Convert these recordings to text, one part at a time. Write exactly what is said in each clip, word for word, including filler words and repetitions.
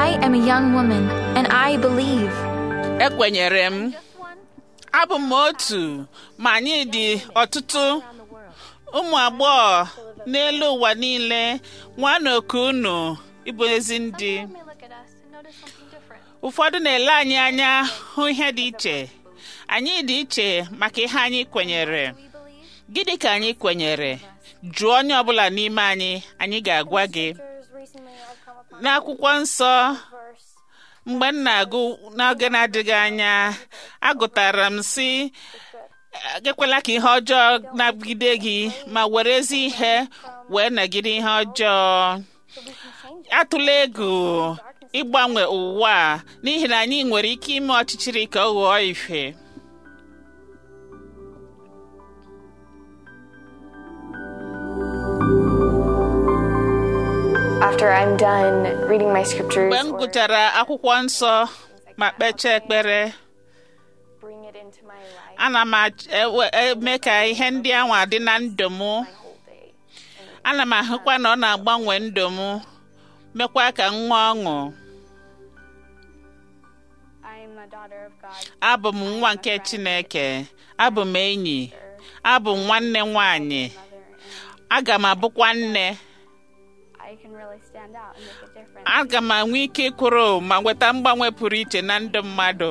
I am a young woman, and I believe. Ekwenyere m. Abụ m otu, ma anyị dị ọtụtụ ụmụ agbọghọ n'elu ụwa niile nwanne oku unu ịbụ ezi ndị. Ụfọdụ na-ele anyị anya hụ ihe dị iche. Anyị dị iche maka ihe anyị kwenyere. Gịnị ka anyị kwenyere? Jụọ onye ọbụla n'ime anyị, anyị ga-agwa gị. N'akwụkwọ nsọ, mgbe m na-agụ n'oge na-adịghị anya, agụtara m sị, ekwela ka ihe ọjọọ nagide gị ma were ezi ihe wee nagide ihe ọjọọ. Atụla egwu ịgbanwe ụwa a, n'ihi na anyị nwere ike ime ọchịchịrị ka ọ ghọọ ife. After I'm done reading my scriptures, mgbe m gụchara akwụkwọ nsọ ma kpechaa ekpere, ana m eme ka ihe ndị ahụ adị na ndụ m. Ana m ahụkwa na ọ na-agbanwe ndụ m, mekwa ka m nwee ọṅụ. Abụ m nwa nke Chineke, abụ m enyi, abụ m nwanne nwanyị, aga m abụkwa nne. Aga m enwe ike ịkwụrụ ma nweta mgbanwe pụrụ iche na ndụ mmadụ.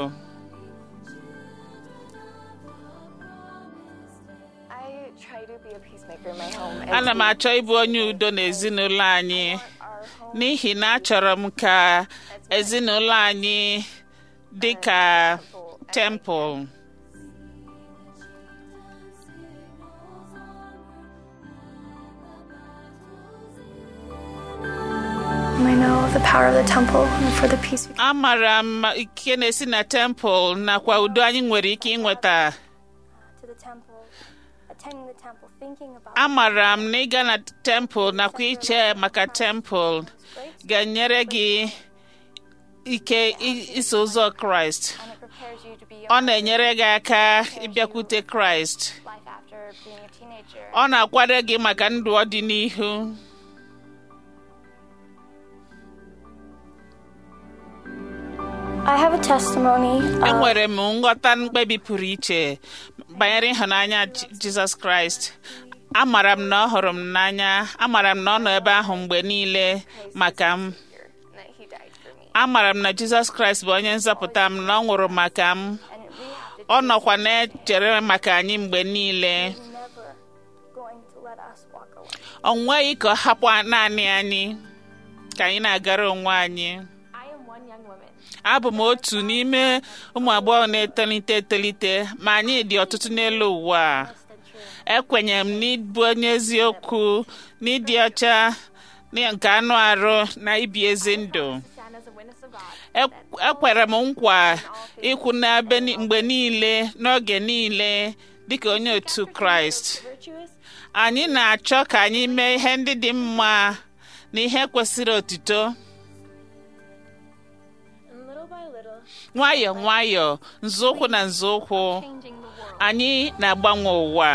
Ana m achọ ịbụ onye udo n'ezinụlọ anyị, n'ihi na achọrọ m ka ezinụlọ anyị dị ka temple. I know of the power of the temple and for the peace we can. Amara m ike na-esi na temple nakwa udo anyị nwere ike ịnweta. To the temple, attending the temple, thinking about. Amara m na ịga na temple nakwa iche maka temple ga-enyere gị ike iso ụzọ Kraịst. Ọ na-enyere gị aka ịbịakwute Kraịst. Ọ na-akwado gị maka ndụ ọdịnihu. I have a testimony. Enwere m nghọta mkpebi pụrụ iche banyere ịhụnanya Jizọs Kraịst. Amara m na ọ hụrụ m n'anya, amara m na ọ nọ ebe ahụ mgbe niile maka m. Amara m na Jizọs Kraịst bụ onye nzọpụta m, na ọ nwụrụ maka m. Ọ nọkwa na-echere maka anyị mgbe niile. Ọ nweghị ka ọ hapụ naanị anyị ka anyị na-agara onwe anyị. Abụ m otu n'ime ụmụ agbọghọ na-etolite etolite, ma anyị dị ọtụtụ n'elu ụwa. Ekwenyere m n'ịbụ onye eziokwu, n'ịdị ọcha nke anụ arụ na ibi ezi ndụ. Ekwere m nkwa ikwu n'ebe mgbe niile n'oge niile dịka onye otu Kraịst. Anyị na-achọ ka anyị mee ihe ndị dị mma na ihe kwesịrị otuto. Nwayọọ nwayọọ, nzọụkwụ na nzọụkwụ, anyị na-agbanwe ụwa.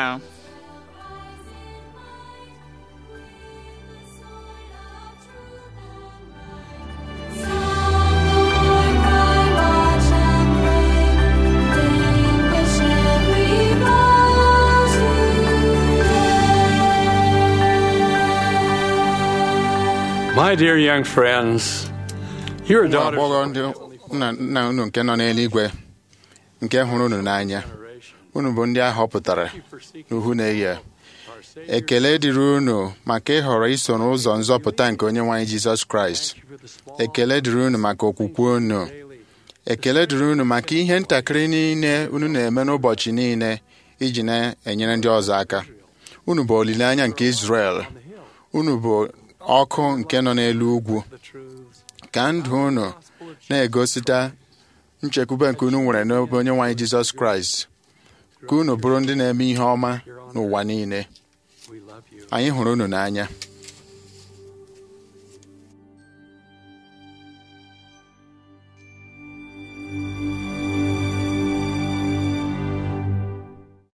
My dear young friends, you're a daughter. Nna unu nke nọ n'eluigwe, nke hụrụ unu n'anya, unu bụ ndị a họpụtara n'uhu na-ehihie. Ekele dịrị unu maka ịhọrọ iso n'ụzọ nzọpụta nke onye nwe anyị Jizọs Kraịst. Ekele dịrị unu maka okwukwe unu. Ekele dịrị unu maka ihe ntakịrị niile unu na-eme n'ụbọchị niile iji na-enyere ndị ọzọ aka. Unu bụ olileanya nke Izrel. Unu bụ ọkụ nke nọ n'elu ugwu. Ka ndụ unu na-egosita nchekwube nke unu nwere n'ebe onye nwe anyị Jizọs Kraịst. Ka unu bụrụ ndị na-eme ihe ọma n'ụwa niile. Anyị hụrụ unu n'anya.